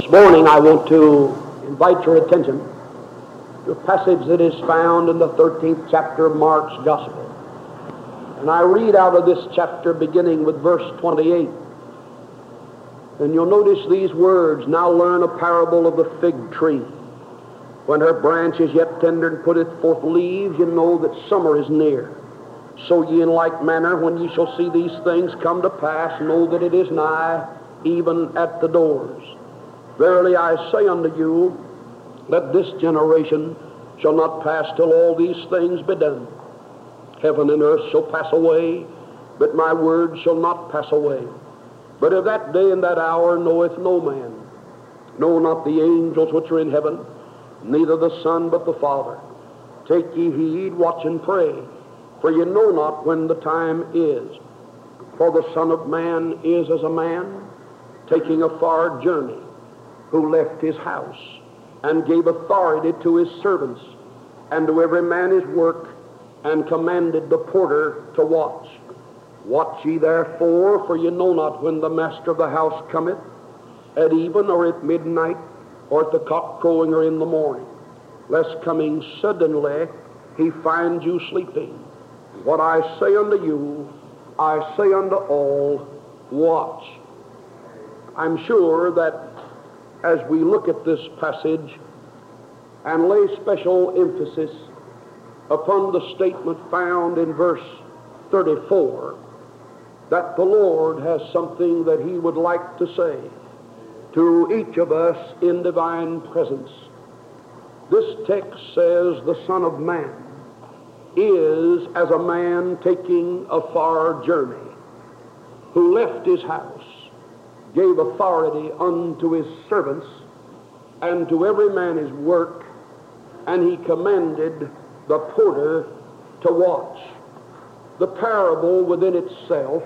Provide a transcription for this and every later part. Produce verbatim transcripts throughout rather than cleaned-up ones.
This morning I want to invite your attention to a passage that is found in the thirteenth chapter of Mark's Gospel. And I read out of this chapter beginning with verse twenty-eight. And you'll notice these words, "Now learn a parable of the fig tree. When her branch is yet tender and putteth forth leaves, you know that summer is near. So ye in like manner, when ye shall see these things come to pass, know that it is nigh, even at the doors. Verily I say unto you, that this generation shall not pass till all these things be done. Heaven and earth shall pass away, but my word shall not pass away. But of that day and that hour knoweth no man, no, not the angels which are in heaven, neither the Son, but the Father. Take ye heed, watch and pray, for ye know not when the time is. For the Son of Man is as a man taking a far journey, who left his house, and gave authority to his servants, and to every man his work, and commanded the porter to watch. Watch ye therefore, for ye know not when the master of the house cometh, at even, or at midnight, or at the cock crowing, or in the morning, lest coming suddenly he find you sleeping. What I say unto you, I say unto all, watch." I'm sure that as we look at this passage and lay special emphasis upon the statement found in verse thirty-four, that the Lord has something that he would like to say to each of us in divine presence. This text says the Son of Man is as a man taking a far journey, who left his house, gave authority unto his servants, and to every man his work, and he commanded the porter to watch. The parable within itself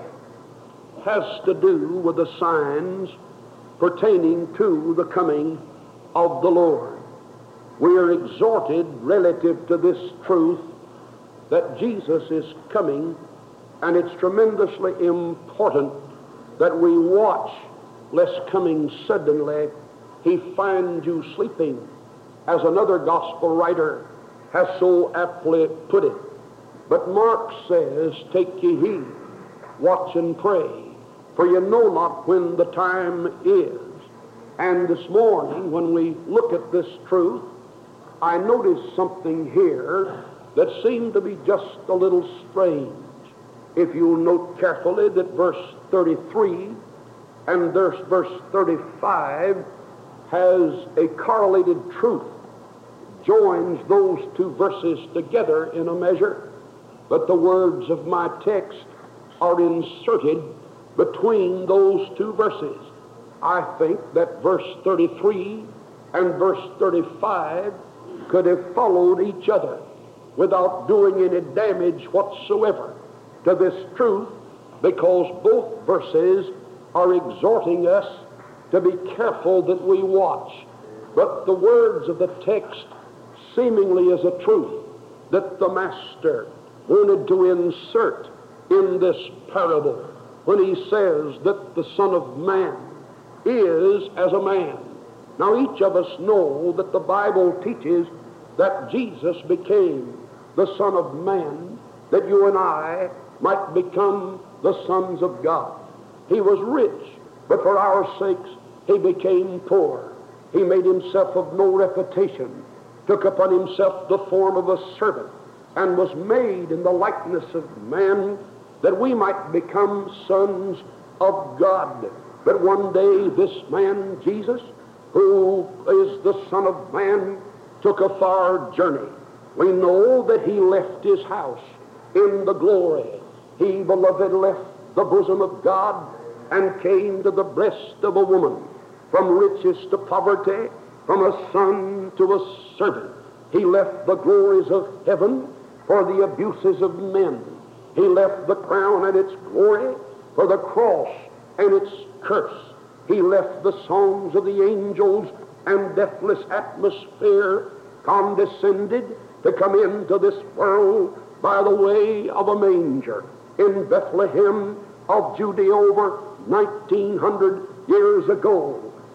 has to do with the signs pertaining to the coming of the Lord. We are exhorted relative to this truth that Jesus is coming, and it's tremendously important that we watch lest coming suddenly he find you sleeping, as another gospel writer has so aptly put it. But Mark says, "Take ye heed, watch and pray, for you know not when the time is." And this morning, when we look at this truth, I noticed something here that seemed to be just a little strange. If you'll note carefully that verse thirty-three and verse, verse thirty-five has a correlated truth, joins those two verses together in a measure, but the words of my text are inserted between those two verses. I think that verse thirty-three and verse thirty-five could have followed each other without doing any damage whatsoever to this truth, because both verses are exhorting us to be careful that we watch. But the words of the text seemingly is a truth that the Master wanted to insert in this parable when he says that the Son of Man is as a man. Now each of us know that the Bible teaches that Jesus became the Son of Man, that you and I might become the sons of God. He was rich, but for our sakes he became poor. He made himself of no reputation, took upon himself the form of a servant, and was made in the likeness of man, that we might become sons of God. But one day this man, Jesus, who is the Son of Man, took a far journey. We know that he left his house in the glory. He, beloved, left the bosom of God and came to the breast of a woman, from riches to poverty, from a son to a servant. He left the glories of heaven for the abuses of men. He left the crown and its glory for the cross and its curse. He left the songs of the angels and deathless atmosphere, condescended to come into this world by the way of a manger in Bethlehem of Judea over nineteen hundred years ago.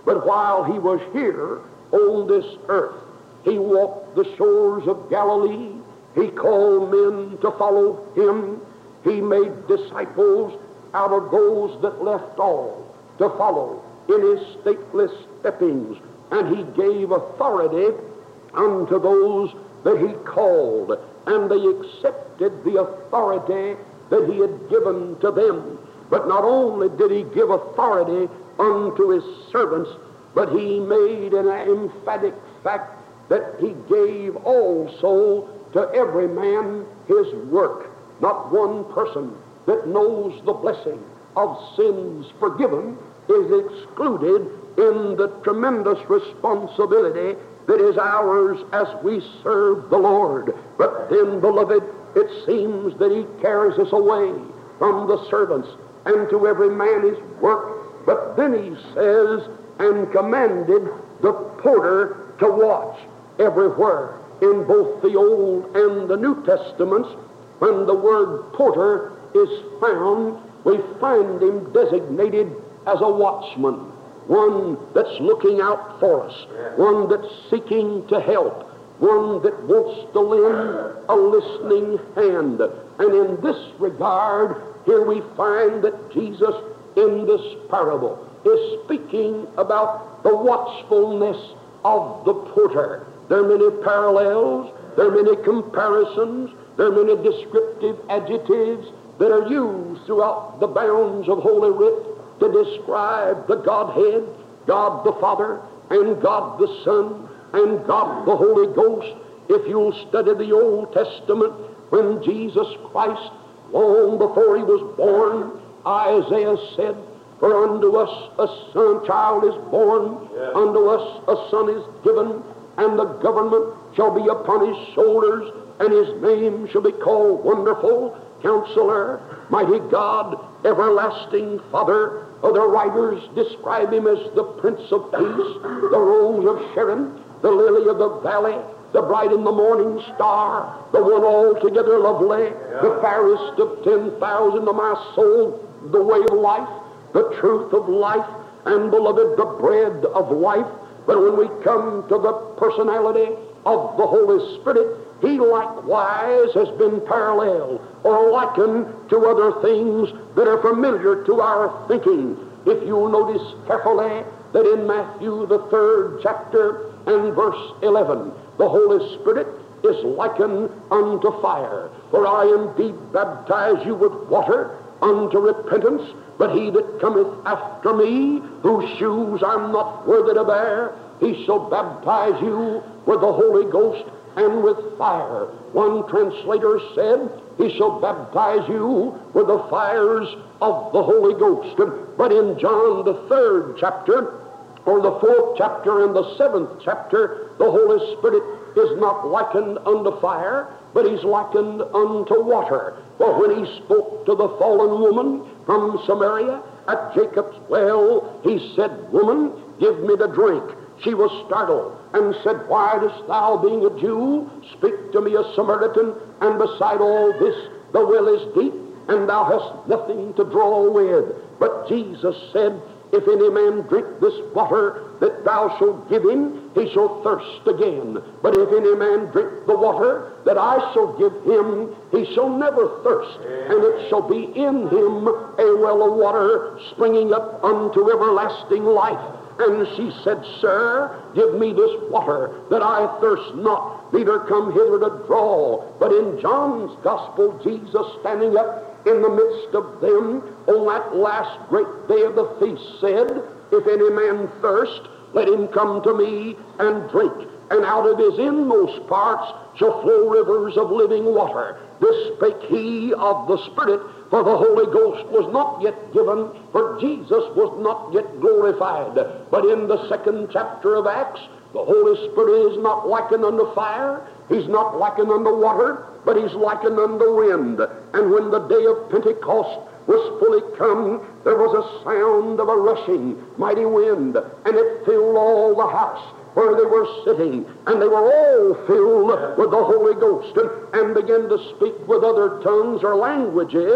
But while he was here on this earth, he walked the shores of Galilee. He called men to follow him. He made disciples out of those that left all to follow in his stately steppings. And he gave authority unto those that he called, and they accepted the authority that he had given to them. But not only did he give authority unto his servants, but he made an emphatic fact that he gave also to every man his work. Not one person that knows the blessing of sins forgiven is excluded in the tremendous responsibility that is ours as we serve the Lord. But then, beloved, it seems that he carries us away from the servants and to every man his work. But then he says, and commanded the porter to watch. Everywhere in both the Old and the New Testaments, when the word porter is found, we find him designated as a watchman, one that's looking out for us, one that's seeking to help, one that wants to lend a listening hand. And in this regard, here we find that Jesus in this parable is speaking about the watchfulness of the porter. There are many parallels, there are many comparisons, there are many descriptive adjectives that are used throughout the bounds of Holy Writ to describe the Godhead, God the Father, and God the Son, and God the Holy Ghost. If you'll study the Old Testament, when Jesus Christ, long before he was born, Isaiah said, "For unto us a son child is born, yeah. unto us a son is given, and the government shall be upon his shoulders, and his name shall be called Wonderful, Counselor, Mighty God, Everlasting Father." Other writers describe him as the Prince of Peace, the Rose of Sharon, the Lily of the Valley, the bright in the morning star, the one altogether lovely, yeah. the fairest of ten thousand to my soul, the way of life, the truth of life, and, beloved, the bread of life. But when we come to the personality of the Holy Spirit, he likewise has been paralleled or likened to other things that are familiar to our thinking. If you'll notice carefully that in Matthew the third chapter and verse eleven, the Holy Spirit is likened unto fire. "For I indeed baptize you with water unto repentance, but he that cometh after me, whose shoes I'm not worthy to bear, he shall baptize you with the Holy Ghost and with fire." One translator said, "He shall baptize you with the fires of the Holy Ghost." But in John the third chapter, or the fourth chapter and the seventh chapter, the Holy Spirit is not likened unto fire, but he's likened unto water. For when he spoke to the fallen woman from Samaria at Jacob's well, he said, "Woman, give me the drink." She was startled and said, "Why dost thou, being a Jew, speak to me, a Samaritan? And beside all this, the well is deep, and thou hast nothing to draw with." But Jesus said, "If any man drink this water that thou shalt give him, he shall thirst again. But if any man drink the water that I shall give him, he shall never thirst. And it shall be in him a well of water springing up unto everlasting life." And she said, "Sir, give me this water, that I thirst not, neither come hither to draw." But in John's Gospel, Jesus standing up in the midst of them on that last great day of the feast said, "If any man thirst, let him come to me and drink. And out of his inmost parts shall flow rivers of living water." This spake he of the Spirit, for the Holy Ghost was not yet given, for Jesus was not yet glorified. But in the second chapter of Acts, the Holy Spirit is not likened unto fire, he's not likened unto water, but he's likened unto wind. And when the day of Pentecost was fully come, there was a sound of a rushing mighty wind, and it filled all the house where they were sitting, and they were all filled with the Holy Ghost, and, and began to speak with other tongues or languages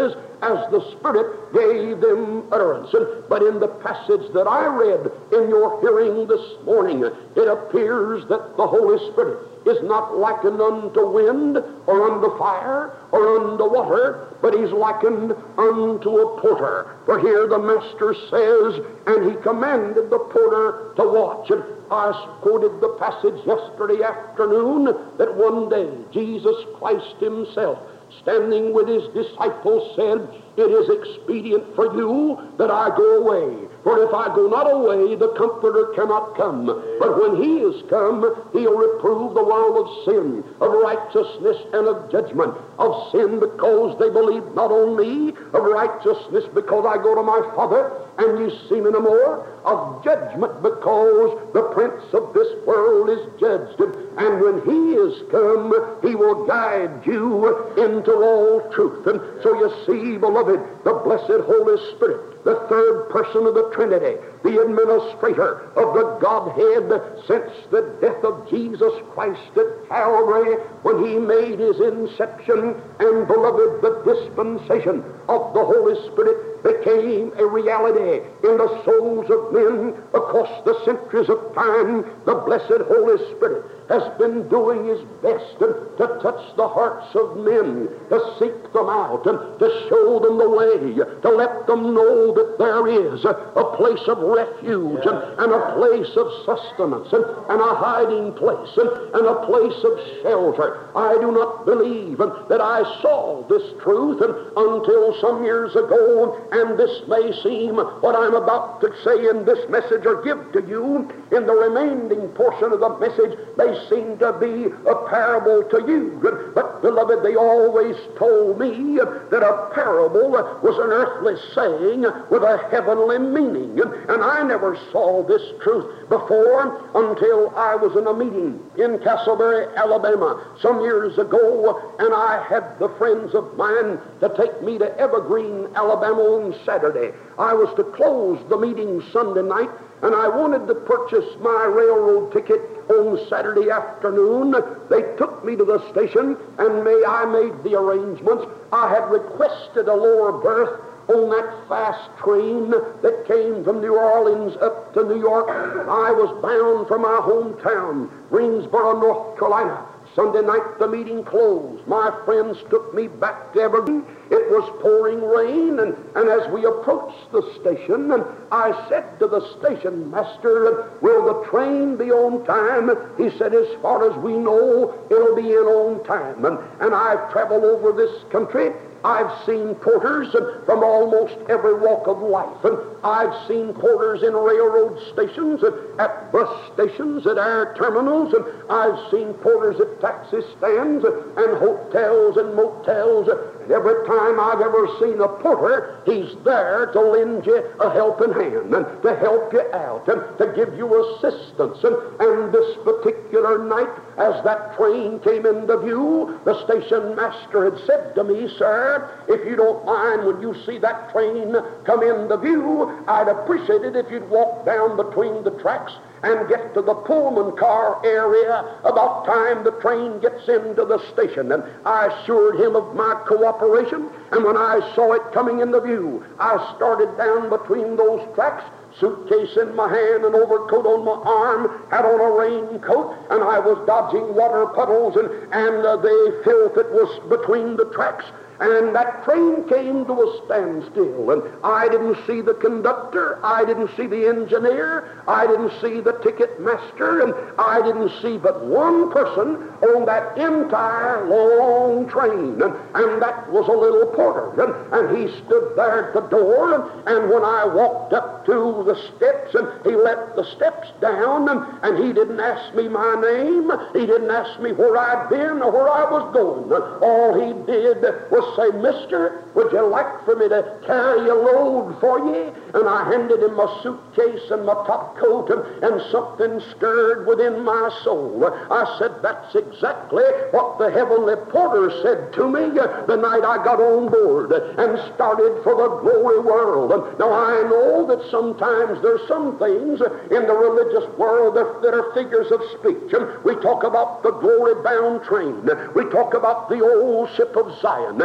as the Spirit gave them utterance. But in the passage that I read in your hearing this morning, it appears that the Holy Spirit is not likened unto wind or unto fire or unto water, but he's likened unto a porter. For here the Master says, and he commanded the porter to watch. And I quoted the passage yesterday afternoon that one day Jesus Christ himself, standing with his disciples, said, it is expedient for you that I go away. For if I go not away, the Comforter cannot come. But when he is come, he'll reprove the world of sin, of righteousness, and of judgment. Of sin because they believe not on me. Of righteousness because I go to my Father, and you see me no more. Of judgment because the prince of this world is judged. And when he is come, he will guide you into all truth. And so you see, beloved, the blessed Holy Spirit, the third person of the Trinity, the administrator of the Godhead since the death of Jesus Christ at Calvary, when he made his inception, and beloved, the dispensation of the Holy Spirit became a reality in the souls of men across the centuries of time. The blessed Holy Spirit has been doing his best to touch the hearts of men, to seek them out, and to show them the way, to let them know that there is a place of refuge and, and a place of sustenance and, and a hiding place and, and a place of shelter. I do not believe that I saw this truth until some years ago, and this may seem what I'm about to say in this message or give to you in the remaining portion of the message may seem to be a parable to you. But, beloved, they always told me that a parable was an earthly saying with a heavenly meaning. And I never saw this truth before until I was in a meeting in Castleberry, Alabama, some years ago, and I had the friends of mine to take me to Evergreen, Alabama on Saturday. I was to close the meeting Sunday night, and I wanted to purchase my railroad ticket on Saturday afternoon. They took me to the station, and may I made the arrangements. I had requested a lower berth on that fast train that came from New Orleans up to New York. I was bound for my hometown, Greensboro, North Carolina. Sunday night the meeting closed. My friends took me back to Evergreen. It was pouring rain, and, and as we approached the station, and I said to the station master, will the train be on time? He said, as far as we know, it'll be in on time. And, and I've traveled over this country. I've seen porters from almost every walk of life, and I've seen porters in railroad stations, and at bus stations, at air terminals, and I've seen porters at taxi stands and hotels and motels. And every time I've ever seen a porter, he's there to lend you a helping hand and to help you out and to give you assistance. And, and this particular night, as that train came into view, the station master had said to me, sir, if you don't mind, when you see that train come into view, I'd appreciate it if you'd walk down between the tracks and get to the Pullman car area about time the train gets into the station. And I assured him of my cooperation, and when I saw it coming into view, I started down between those tracks, suitcase in my hand, an overcoat on my arm, had on a raincoat, and I was dodging water puddles and, and uh, the filth that was between the tracks. And that train came to a standstill, and I didn't see the conductor, I didn't see the engineer, I didn't see the ticket master, and I didn't see but one person on that entire long train, and, and that was a little porter, and, and he stood there at the door, and, and when I walked up to the steps, and he let the steps down, and, and he didn't ask me my name, he didn't ask me where I'd been or where I was going. All he did was say, mister, would you like for me to carry a load for you? And I handed him my suitcase and my top coat, and, and something stirred within my soul. I said, that's exactly what the heavenly porter said to me the night I got on board and started for the glory world. And now I know that sometimes there's some things in the religious world that, that are figures of speech. And we talk about the glory-bound train. We talk about the old ship of Zion.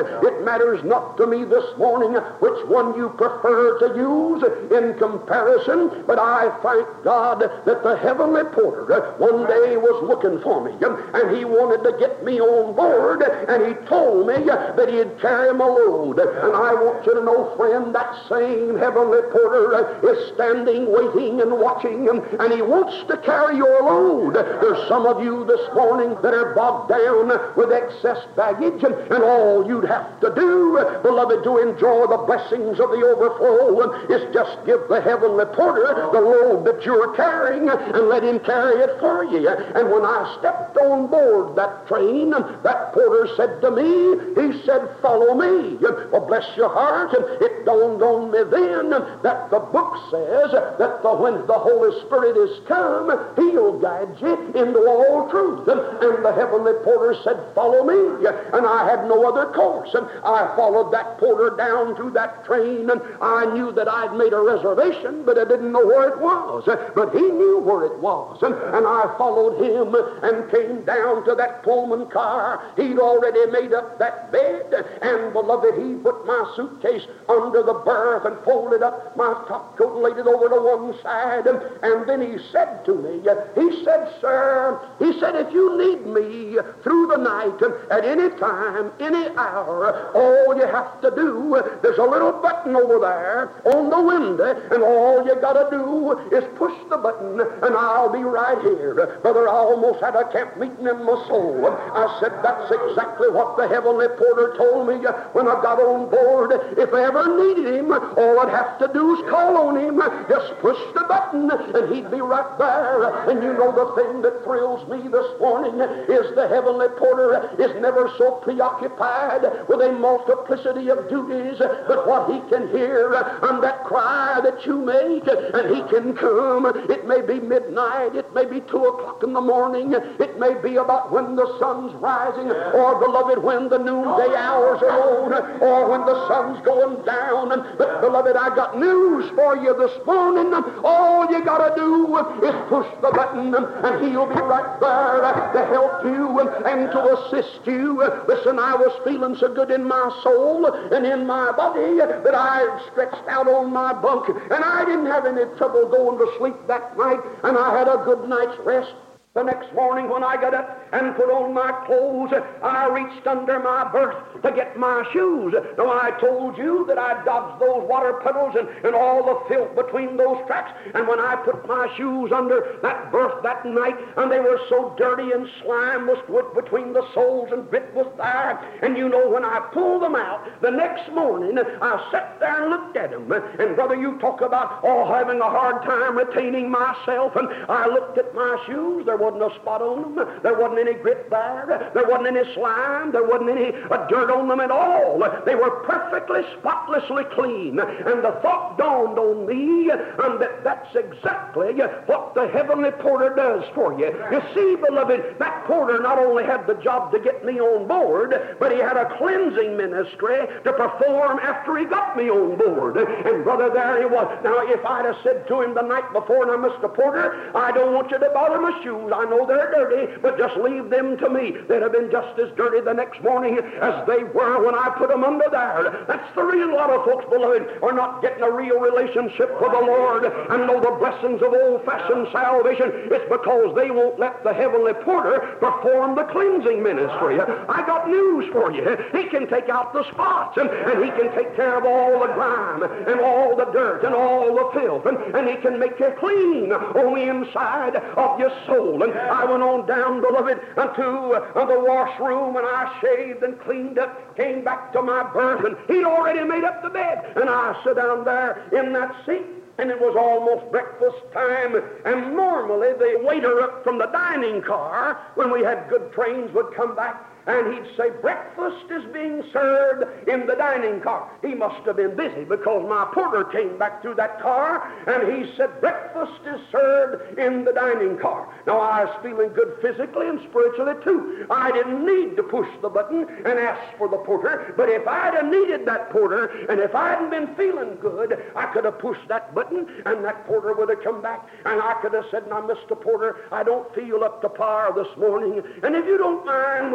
It matters not to me this morning which one you prefer to use in comparison, but I thank God that the heavenly porter one day was looking for me, and he wanted to get me on board, and he told me that he'd carry my load. And I want you to know, friend, that same heavenly porter is standing, waiting, and watching, and he wants to carry your load. There's some of you this morning that are bogged down with excess baggage, and, and all you'd have to do, beloved, to enjoy the blessings of the overflow is just give the heavenly porter the load that you're carrying and let him carry it for you. And when I stepped on board that train, that porter said to me, he said, "Follow me." Well, bless your heart, it dawned on me then that the book says that the, when the Holy Spirit is come, he'll guide you into all truth. And the heavenly porter said, "Follow me." And I had no other course. And I followed that porter down to that train, and I knew that I'd made a reservation, but I didn't know where it was. But he knew where it was. And, and I followed him and came down to that Pullman car. He'd already made up that bed, and beloved, he put my suitcase under the berth and folded up my top coat and laid it over to one side. And, and then he said to me, he said, "Sir," he said, "if you need me through the night, at any time, any hour, all you have to do, there's a little button over there on the window, and all you got to do is push the button, and I'll be right here." Brother, I almost had a camp meeting in my soul. I said, that's exactly what the heavenly porter told me when I got on board. If I ever needed him, all I'd have to do is call on him, just push the button, and he'd be right there. And you know, the thing that thrills me this morning is the heavenly porter is never so preoccupied with a multiplicity of duties, but what he can hear and that cry that you make, and he can come. It may be midnight, it may be two o'clock in the morning, it may be about when the sun's rising, or, beloved, when the noonday hours are on, or when the sun's going down. But, beloved, I got news for you this morning. All you got to do is push the button, and he'll be right there to help you and to assist you. Listen, I was feeling so good in my soul and in my body that I stretched out on my bunk, and I didn't have any trouble going to sleep that night, and I had a good night's rest. The next morning when I got up and put on my clothes, I reached under my berth to get my shoes. Now, I told you that I dodged those water puddles and, and all the filth between those tracks, and when I put my shoes under that berth that night, and they were so dirty and slime was between the soles and grit was there, and you know, when I pulled them out, the next morning I sat there and looked at them, and brother, you talk about oh, having a hard time retaining myself, and I looked at my shoes. There wasn't a spot on them. There wasn't any grit there. There wasn't any slime. There wasn't any uh, dirt on them at all. They were perfectly, spotlessly clean. And the thought dawned on me um, that that's exactly what the heavenly porter does for you. You see, beloved, that porter not only had the job to get me on board, but he had a cleansing ministry to perform after he got me on board. And brother, there he was. Now, if I'd have said to him the night before, "Now, Mister Porter, I don't want you to bother my shoes. I know they're dirty, but just leave them to me," they'd have been just as dirty the next morning as they were when I put them under there. That's the reason a lot of folks, beloved, are not getting a real relationship with the Lord and know the blessings of old-fashioned salvation. It's because they won't let the heavenly porter perform the cleansing ministry. I got news for you. He can take out the spots, and, and he can take care of all the grime and all the dirt and all the filth, and, and he can make you clean on the inside of your soul. And I went on down, beloved, to uh, the washroom, and I shaved and cleaned up, came back to my berth, and he'd already made up the bed. And I sat down there in that seat, and it was almost breakfast time, and normally the waiter up from the dining car, when we had good trains, would come back, and he'd say, "Breakfast is being served in the dining car." He must have been busy, because my porter came back through that car, and he said, "Breakfast is served in the dining car." Now, I was feeling good physically and spiritually too. I didn't need to push the button and ask for the porter, but if I'd have needed that porter, and if I hadn't been feeling good, I could have pushed that button, and that porter would have come back, and I could have said, "Now, Mister Porter, I don't feel up to par this morning, and if you don't mind, would you go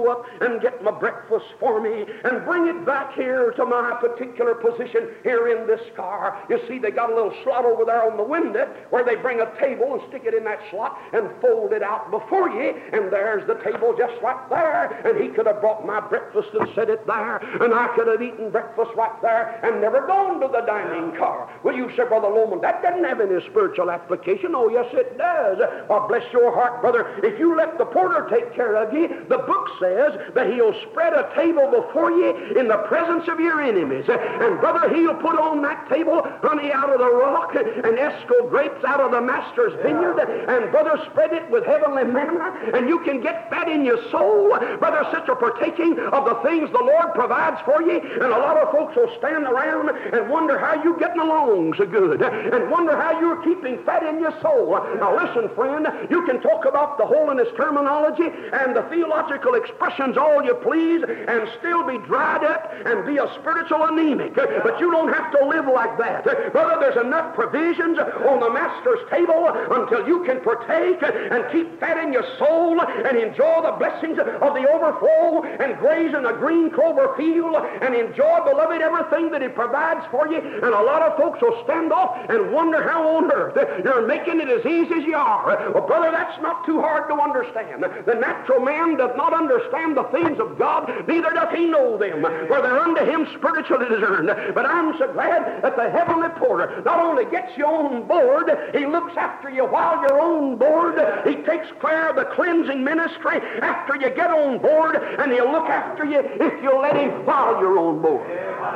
go up and get my breakfast for me and bring it back here to my particular position here in this car. You see, they got a little slot over there on the window where they bring a table and stick it in that slot and fold it out before you, and there's the table just right there, and he could have brought my breakfast and set it there, and I could have eaten breakfast right there and never gone to the dining car. Well, you say, Brother Loman, that doesn't have any spiritual application. Oh, yes, it does. Oh, bless your heart, brother. If you let the porter take care of you, the book says that he'll spread a table before you in the presence of your enemies. And, brother, he'll put on that table honey out of the rock and esco grapes out of the master's vineyard, and, brother, spread it with heavenly manna, and you can get fat in your soul, brother, sister, partaking of the things the Lord provides for you. And a lot of folks will stand around and wonder how you're getting along so good, and wonder how you're keeping fat in your soul. Now listen, friend, you can talk about the holiness terminology and the theological expressions all you please and still be dried up and be a spiritual anemic, but you don't have to live like that. Brother, there's enough provisions on the master's table until you can partake and keep fat in your soul and enjoy the blessings of the overflow and graze in a green clover field and enjoy, beloved, everything that he provides for you. And a lot of folks will stand off and wonder how on earth you're making it as easy as you are. Well, brother, that's not too hard to understand. The natural man does not understand the things of God, neither does he know them, for they're unto him spiritually discerned. But I'm so glad that the heavenly porter not only gets you on board, he looks after you while you're on board. He takes care of the cleansing ministry after you get on board, and he'll look after you if you let him while you're on board.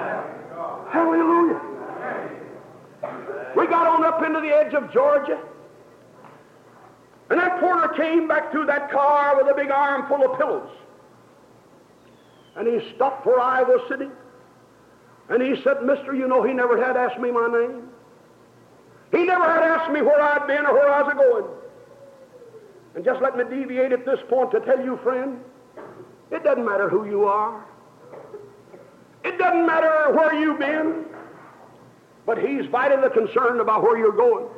Hallelujah. We got on up into the edge of Georgia, and that porter came back through that car with a big arm full of pillows. And he stopped where I was sitting, and he said, Mister, you know, he never had asked me my name. He never had asked me where I'd been or where I was going. And just let me deviate at this point to tell you, friend, it doesn't matter who you are. It doesn't matter where you've been, but he's vitally concerned about where you're going.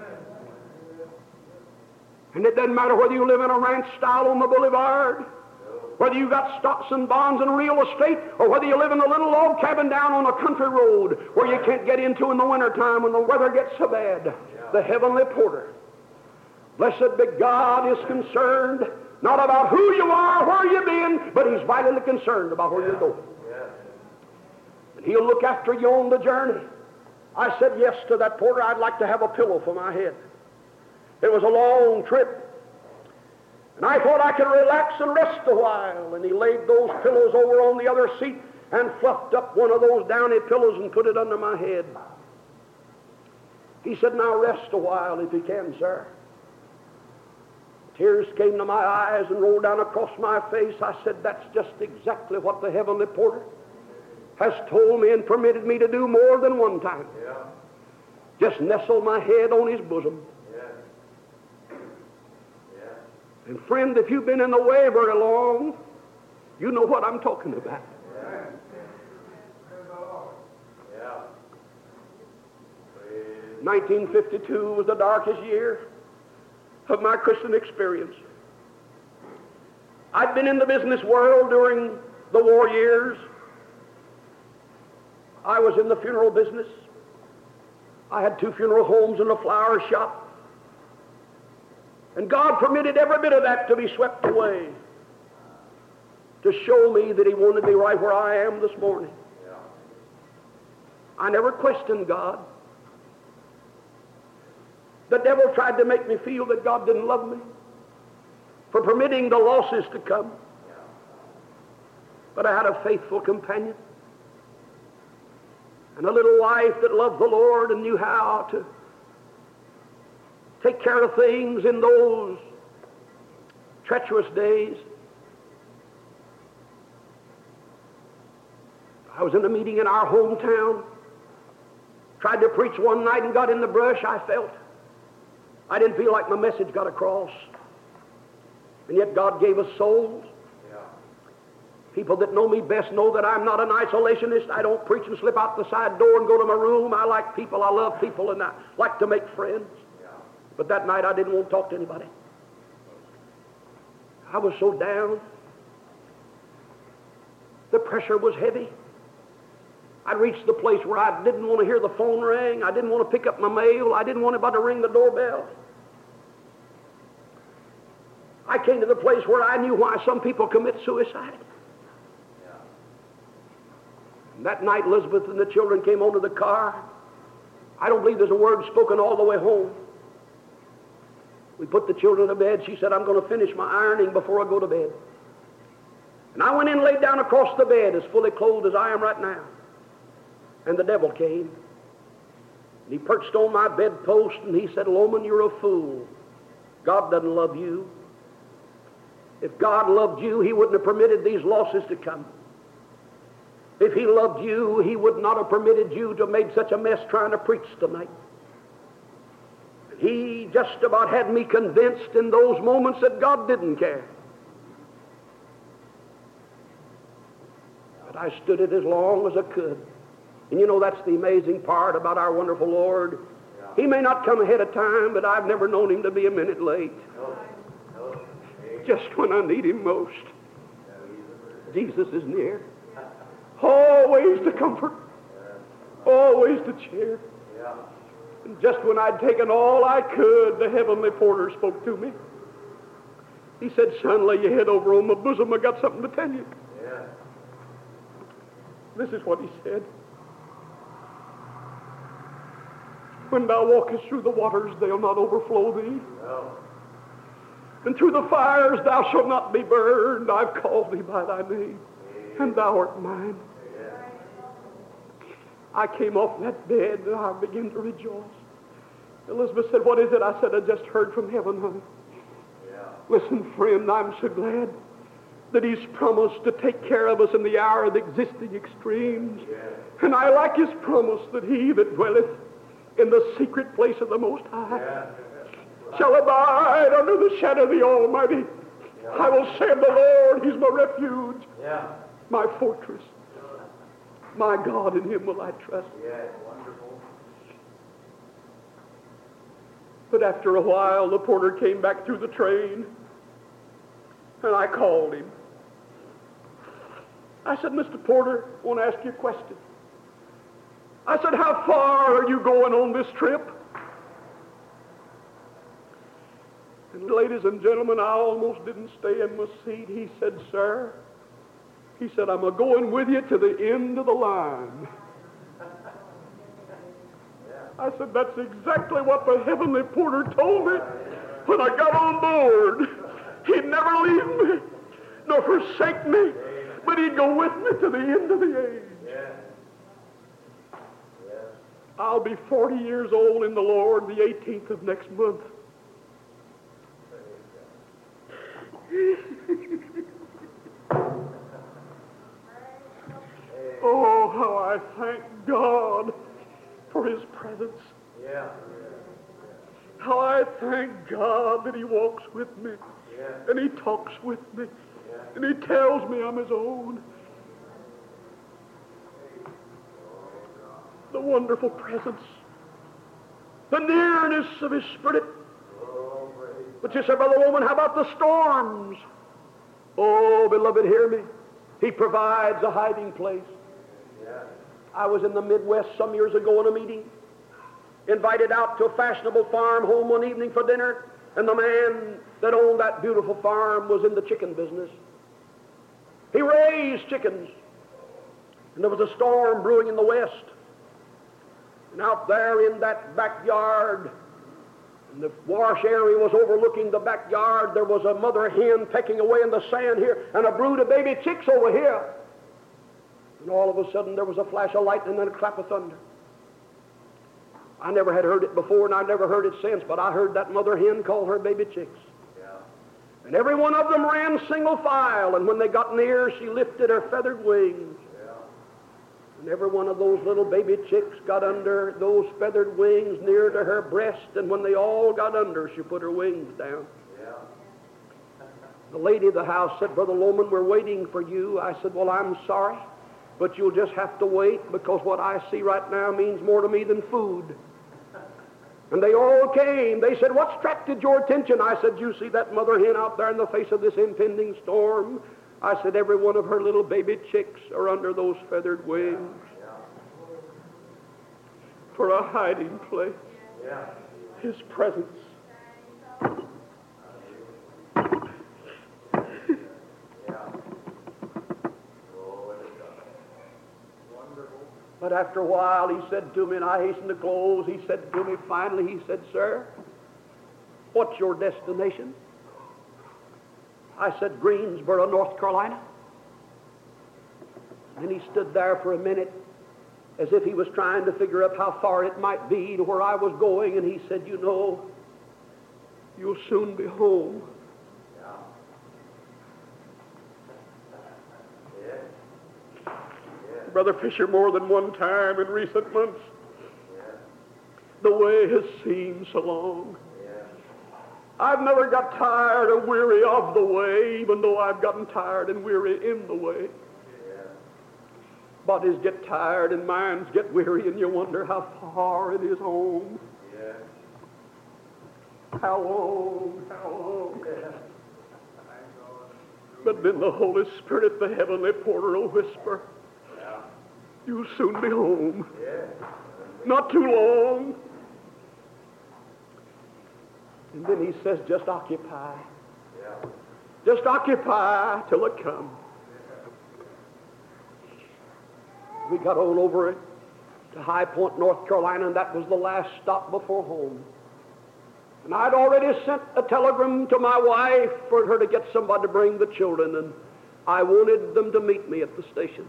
And it doesn't matter whether you live in a ranch style on the boulevard, whether you got stocks and bonds and real estate, or whether you live in a little log cabin down on a country road where you can't get into in the wintertime when the weather gets so bad. The heavenly porter, blessed be God, is concerned not about who you are, where you've been, but he's vitally concerned about where you're going. And he'll look after you on the journey. I said yes to that porter. I'd like to have a pillow for my head. It was a long trip, and I thought I could relax and rest a while. And he laid those pillows over on the other seat and fluffed up one of those downy pillows and put it under my head. He said, now rest a while if you can, sir. Tears came to my eyes and rolled down across my face. I said, that's just exactly what the heavenly porter has told me and permitted me to do more than one time. Yeah. Just nestle my head on his bosom. Yeah. Yeah. And friend, if you've been in the way very long, you know what I'm talking about. Yeah. Yeah. nineteen fifty-two was the darkest year of my Christian experience. I'd been in the business world during the war years. I was in the funeral business. I had two funeral homes and a flower shop. And God permitted every bit of that to be swept away to show me that he wanted me right where I am this morning. Yeah. I never questioned God. The devil tried to make me feel that God didn't love me for permitting the losses to come. Yeah. But I had a faithful companion and a little wife that loved the Lord and knew how to take care of things in those treacherous days. I was in a meeting in our hometown, tried to preach one night and got in the brush. I felt I didn't feel like my message got across. And yet God gave us souls. People that know me best know that I'm not an isolationist. I don't preach and slip out the side door and go to my room. I like people. I love people, and I like to make friends. Yeah. But that night I didn't want to talk to anybody. I was so down. The pressure was heavy. I'd reached the place where I didn't want to hear the phone ring. I didn't want to pick up my mail. I didn't want anybody to ring the doorbell. I came to the place where I knew why some people commit suicide. And that night, Elizabeth and the children came onto the car. I don't believe there's a word spoken all the way home. We put the children to bed. She said, I'm going to finish my ironing before I go to bed. And I went in and laid down across the bed as fully clothed as I am right now. And the devil came. And he perched on my bedpost and he said, Loman, you're a fool. God doesn't love you. If God loved you, he wouldn't have permitted these losses to come. If he loved you, he would not have permitted you to have made such a mess trying to preach tonight. He just about had me convinced in those moments that God didn't care. But I stood it as long as I could. And you know, that's the amazing part about our wonderful Lord. He may not come ahead of time, but I've never known him to be a minute late. Just when I need him most, Jesus is near. Always the comfort, always the cheer. And just when I'd taken all I could, the heavenly porter spoke to me. He said, son, lay your head over on my bosom. I got something to tell you. This is what he said. When thou walkest through the waters, they'll not overflow thee. No. And through the fires thou shalt not be burned. I've called thee by thy name, and thou art mine. I came off that bed and I began to rejoice. Elizabeth said, what is it? I said, I just heard from heaven, honey. Yeah. Listen, friend, I'm so glad that he's promised to take care of us in the hour of the existing extremes. Yeah. And I like his promise that he that dwelleth in the secret place of the Most High yeah. shall abide under the shadow of the Almighty. Yeah. I will say of the Lord, he's my refuge, yeah. my fortress. My God, in him will I trust. Yeah, wonderful. But after a while, the porter came back through the train, and I called him. I said, Mister Porter, I want to ask you a question. I said, how far are you going on this trip? And ladies and gentlemen, I almost didn't stay in my seat. He said, sir, he said, I'm a-going with you to the end of the line. I said, that's exactly what the heavenly porter told me when I got on board. He'd never leave me, nor forsake me, but he'd go with me to the end of the age. I'll be forty years old in the Lord the eighteenth of next month. Oh, how I thank God for his presence. Yeah. How I thank God that he walks with me. Yeah. And he talks with me. Yeah. And he tells me I'm his own. The wonderful presence. The nearness of his Spirit. But you say, Brother Woman, how about the storms? Oh, beloved, hear me. He provides a hiding place. I was in the Midwest some years ago in a meeting, invited out to a fashionable farm home one evening for dinner, and the man that owned that beautiful farm was in the chicken business. He raised chickens, and there was a storm brewing in the west. And out there in that backyard, and the wash area was overlooking the backyard, there was a mother hen pecking away in the sand here, and a brood of baby chicks over here. And all of a sudden there was a flash of lightning and a clap of thunder. I never had heard it before, and I never heard it since, but I heard that mother hen call her baby chicks. Yeah. And every one of them ran single file, and when they got near, she lifted her feathered wings. Yeah. And every one of those little baby chicks got under those feathered wings near to her breast, and when they all got under, she put her wings down. Yeah. The lady of the house said, Brother Loman, we're waiting for you. I said, well, I'm sorry, but you'll just have to wait, because what I see right now means more to me than food. And they all came. They said, what's attracted your attention? I said, you see that mother hen out there in the face of this impending storm? I said, every one of her little baby chicks are under those feathered wings for a hiding place. His presence. But after a while, he said to me, and I hastened to close, he said to me finally, he said, sir, what's your destination? I said, Greensboro, North Carolina. And he stood there for a minute as if he was trying to figure out how far it might be to where I was going, and he said, you know, you'll soon be home. Brother Fisher, more than one time in recent months, the way has seemed so long. I've never got tired or weary of the way, even though I've gotten tired and weary in the way. Bodies get tired and minds get weary, and you wonder how far it is home. How long, how long. But then the Holy Spirit, the heavenly porter, will whisper, you'll soon be home. Not too long. And then he says, just occupy. Just occupy till it comes. We got on over to High Point, North Carolina, and that was the last stop before home. And I'd already sent a telegram to my wife for her to get somebody to bring the children, and I wanted them to meet me at the station.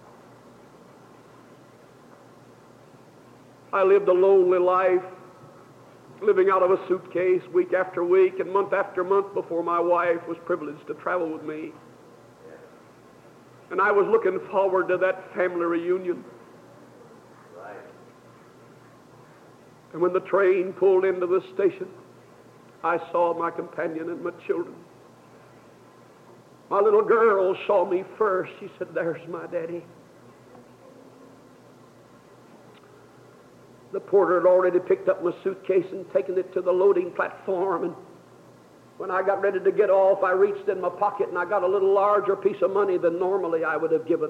I lived a lonely life, living out of a suitcase week after week and month after month before my wife was privileged to travel with me. And I was looking forward to that family reunion. Right. And when the train pulled into the station, I saw my companion and my children. My little girl saw me first. She said, there's my daddy. The porter had already picked up my suitcase and taken it to the loading platform, and when I got ready to get off, I reached in my pocket and I got a little larger piece of money than normally I would have given.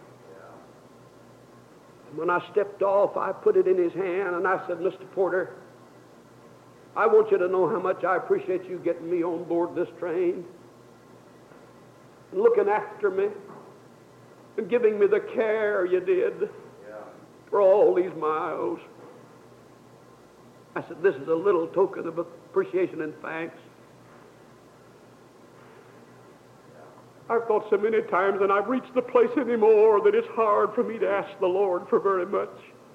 And when I stepped off, I put it in his hand and I said, Mister Porter, I want you to know how much I appreciate you getting me on board this train and looking after me and giving me the care you did for all these miles. I said, this is a little token of appreciation and thanks. I've thought so many times, and I've reached the place anymore that it's hard for me to ask the Lord for very much.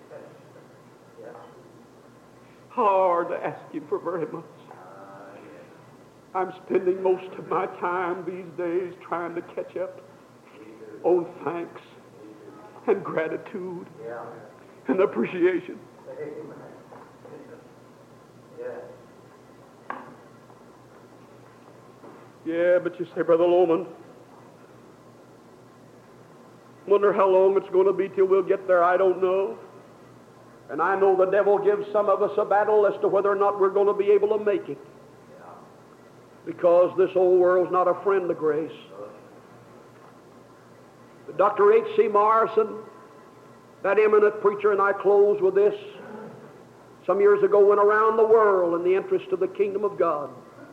Hard to ask Him for very much. I'm spending most of my time these days trying to catch up on thanks and gratitude and appreciation. Yeah, but you say, Brother Lowman, wonder how long it's going to be till we'll get there. I don't know. And I know the devil gives some of us a battle as to whether or not we're going to be able to make it. Because this old world's not a friend of grace. Doctor H C Morrison, that eminent preacher, and I close with this, some years ago went around the world in the interest of the kingdom of God.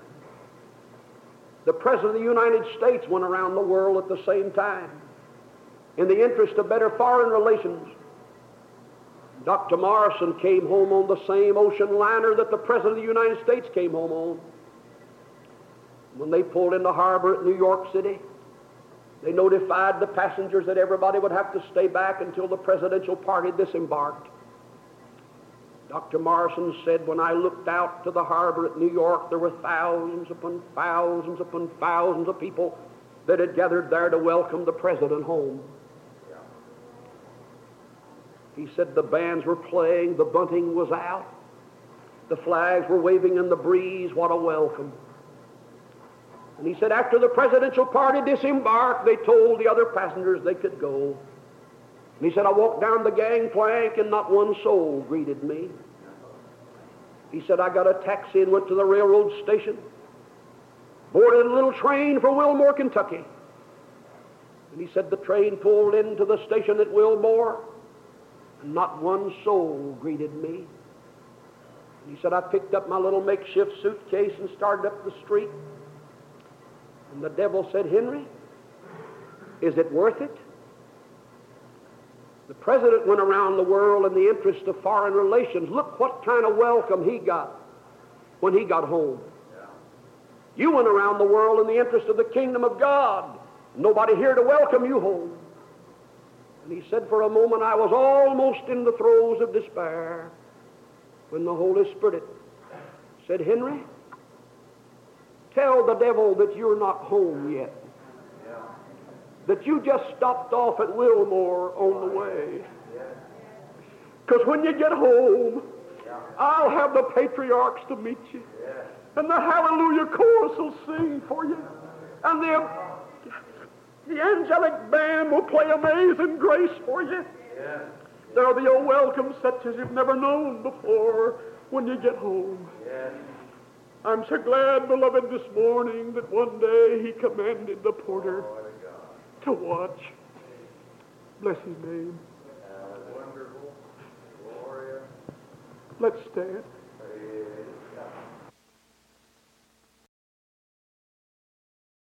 The President of the United States went around the world at the same time in the interest of better foreign relations. Doctor Morrison came home on the same ocean liner that the President of the United States came home on. When they pulled into harbor at New York City, they notified the passengers that everybody would have to stay back until the presidential party disembarked. Doctor Morrison said, when I looked out to the harbor at New York, there were thousands upon thousands upon thousands of people that had gathered there to welcome the president home. He said the bands were playing, the bunting was out, the flags were waving in the breeze. What a welcome. And he said after the presidential party disembarked, they told the other passengers they could go. And he said, I walked down the gangplank and not one soul greeted me. He said, I got a taxi and went to the railroad station, boarded a little train for Wilmore, Kentucky. And he said the train pulled into the station at Wilmore, and not one soul greeted me. And he said, I picked up my little makeshift suitcase and started up the street. And the devil said, Henry, is it worth it? The president went around the world in the interest of foreign relations. Look what kind of welcome he got when he got home. You went around the world in the interest of the kingdom of God. Nobody here to welcome you home. And he said, for a moment I was almost in the throes of despair when the Holy Spirit said, Henry, tell the devil that you're not home yet. That you just stopped off at Wilmore on the way. Because when you get home, I'll have the patriarchs to meet you. And the Hallelujah chorus will sing for you. And the The angelic band will play Amazing Grace for you. Yeah. There'll be a welcome such as you've never known before when you get home. Yeah. I'm so glad, beloved, this morning that one day he commanded the porter oh, to watch. Bless his name. Uh, wonderful. Glorious. Let's stand.